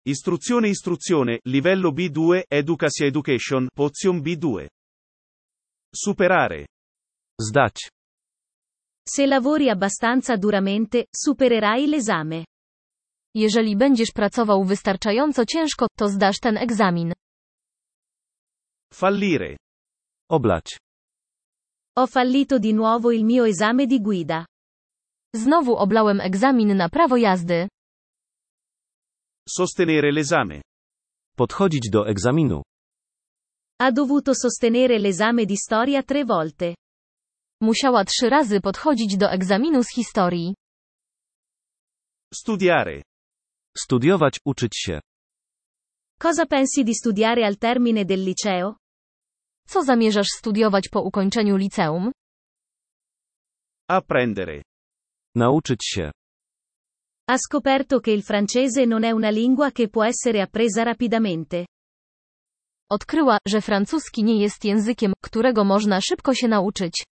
Istruzione, livello B2, Educasi Education, Pozion B2. Superare. Zdać. Se lavori abbastanza duramente, supererai l'esame. Jeżeli będziesz pracował wystarczająco ciężko, to zdasz ten egzamin. Fallire. Oblać. Ho fallito di nuovo il mio esame di guida. Znowu oblałem egzamin na prawo jazdy. Sostenere l'esame. Podchodzić do egzaminu. Ha dovuto sostenere l'esame di storia 3 volte. Musiała 3 razy podchodzić do egzaminu z historii. Studiare. Studiować, uczyć się. Cosa pensi di studiare al termine del liceo? Co zamierzasz studiować po ukończeniu liceum? Apprendere. Nauczyć się. Ha scoperto che il francese non è una lingua che può essere appresa rapidamente. Odkryła, że francuski nie jest językiem, którego można szybko się nauczyć.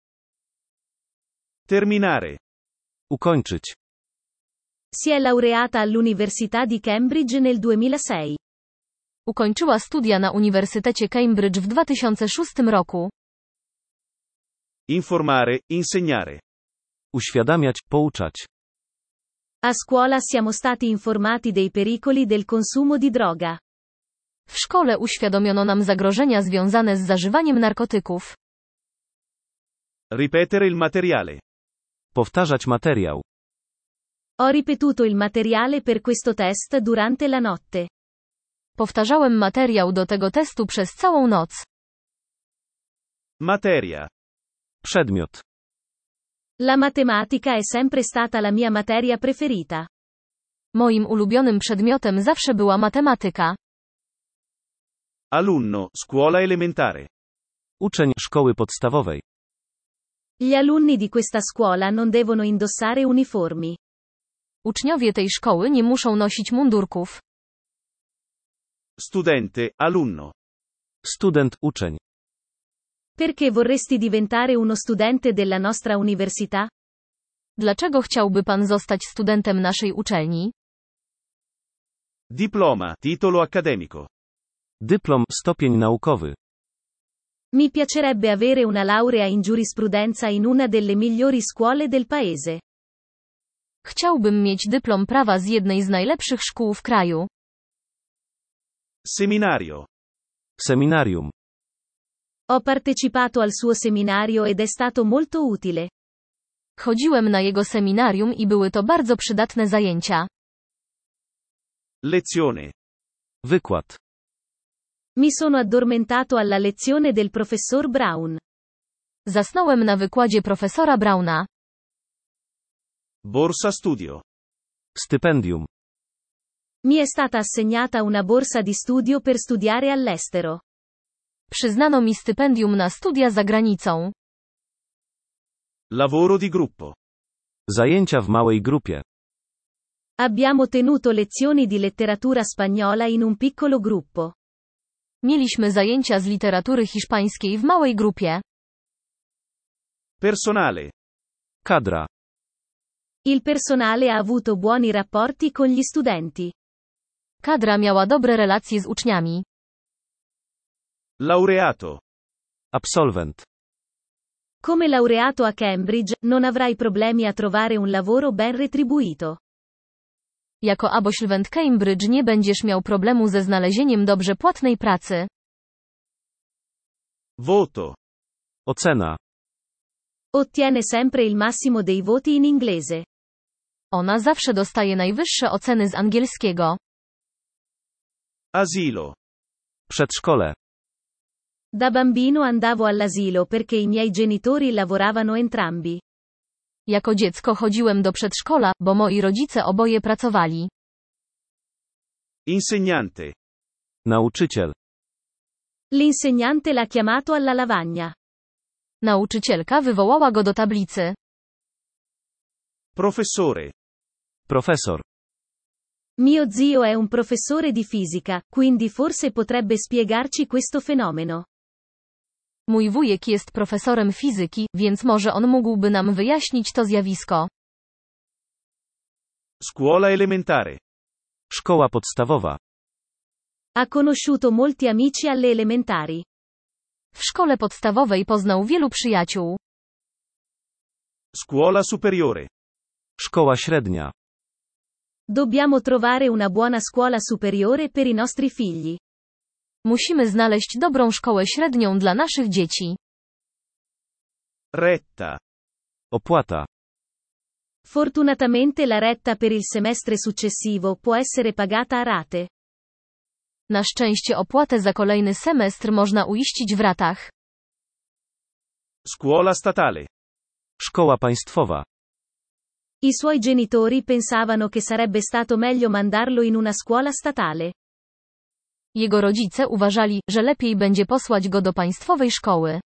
Terminare. Ukończyć. Si è laureata all'Università di Cambridge nel 2006. Ukończyła studia na Uniwersytecie Cambridge w 2006 roku. Informare, insegnare. Uświadamiać, pouczać. A scuola siamo stati informati dei pericoli del consumo di droga. W szkole uświadomiono nam zagrożenia związane z zażywaniem narkotyków. Ripetere il materiale. Powtarzać materiał. Ho ripetuto il materiale per questo test durante la notte. Powtarzałem materiał do tego testu przez całą noc. Materia. Przedmiot. La matematica è sempre stata la mia materia preferita. Moim ulubionym przedmiotem zawsze była matematyka. Alunno, scuola elementare. Uczeń szkoły podstawowej. Gli alunni di questa scuola non devono indossare uniformi. Uczniowie tej szkoły nie muszą nosić mundurków. Studente, alunno. Student, uczeń. Perché vorresti diventare uno studente della nostra università? Dlaczego chciałby pan zostać studentem naszej uczelni? Diploma, titolo accademico. Dyplom, stopień naukowy. Mi piacerebbe avere una laurea in giurisprudenza in una delle migliori scuole del paese. Chciałbym mieć dyplom prawa z jednej z najlepszych szkół w kraju. Seminario. Seminarium. Ho partecipato al suo seminario ed è stato molto utile. Chodziłem na jego seminarium i były to bardzo przydatne zajęcia. Lezione. Wykład. Mi sono addormentato alla lezione del professor Brown. Zasnąłem na wykładzie profesora Browna. Borsa studio. Stypendium. Mi è stata assegnata una borsa di studio per studiare all'estero. Przyznano mi stypendium na studia za granicą. Lavoro di gruppo. Zajęcia w małej grupie. Abbiamo tenuto lezioni di letteratura spagnola in un piccolo gruppo. Mieliśmy zajęcia z literatury hiszpańskiej w małej grupie. Personale. Kadra. Il personale ha avuto buoni rapporti con gli studenti. Kadra miała dobre relacje z uczniami. Laureato. Absolwent. Come laureato a Cambridge, non avrai problemi a trovare un lavoro ben retribuito. Jako absolwent Cambridge nie będziesz miał problemu ze znalezieniem dobrze płatnej pracy. Voto. Ocena. Ottiene sempre il massimo dei voti in inglese. Ona zawsze dostaje najwyższe oceny z angielskiego. Asilo. Przedszkole. Da bambino andavo all'asilo perché i miei genitori lavoravano entrambi. Jako dziecko chodziłem do przedszkola, bo moi rodzice oboje pracowali. Insegnante. Nauczyciel. L'insegnante l'ha chiamato alla lavagna. Nauczycielka wywołała go do tablicy. Professore. Profesor. Mio zio è un professore di fisica, quindi forse potrebbe spiegarci questo fenomeno. Mój wujek jest profesorem fizyki, więc może on mógłby nam wyjaśnić to zjawisko. Scuola elementare. Szkoła podstawowa. Ha conosciuto molti amici alle elementari. W szkole podstawowej poznał wielu przyjaciół. Scuola superiore. Szkoła średnia. Dobbiamo trovare una buona scuola superiore per i nostri figli. Musimy znaleźć dobrą szkołę średnią dla naszych dzieci. Retta. Opłata. Fortunatamente la retta per il semestre successivo può essere pagata a rate. Na szczęście opłatę za kolejny semestr można uiścić w ratach. Scuola statale. Szkoła państwowa. I suoi genitori pensavano che sarebbe stato meglio mandarlo in una scuola statale. Jego rodzice uważali, że lepiej będzie posłać go do państwowej szkoły.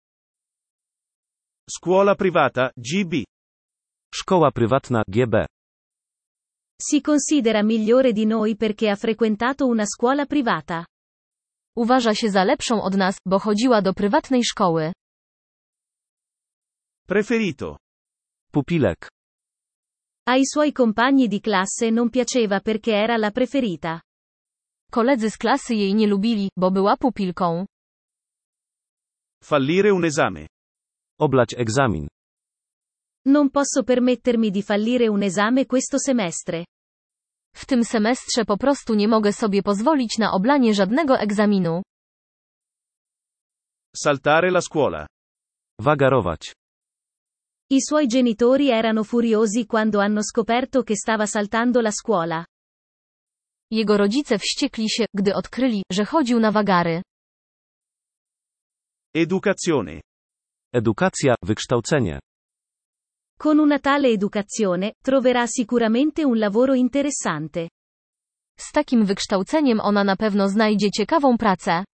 Scuola privata, GB. Szkoła prywatna GB. Si considera migliore di noi perché ha frequentato una scuola privata. Uważa się za lepszą od nas, bo chodziła do prywatnej szkoły. Preferito. Pupilek. Ai suoi compagni di classe non piaceva perché era la preferita. Koledzy z klasy jej nie lubili, bo była pupilką. Fallire un esame. Oblać egzamin. Non posso permettermi di fallire un esame questo semestre. W tym semestrze po prostu nie mogę sobie pozwolić na oblanie żadnego egzaminu. Saltare la scuola. Wagarować. I suoi genitori erano furiosi quando hanno scoperto che stava saltando la scuola. Jego rodzice wściekli się, gdy odkryli, że chodził na wagary. Educazione. Edukacja, wykształcenie. Con una tale educazione, troverà sicuramente un lavoro interessante. Z takim wykształceniem ona na pewno znajdzie ciekawą pracę.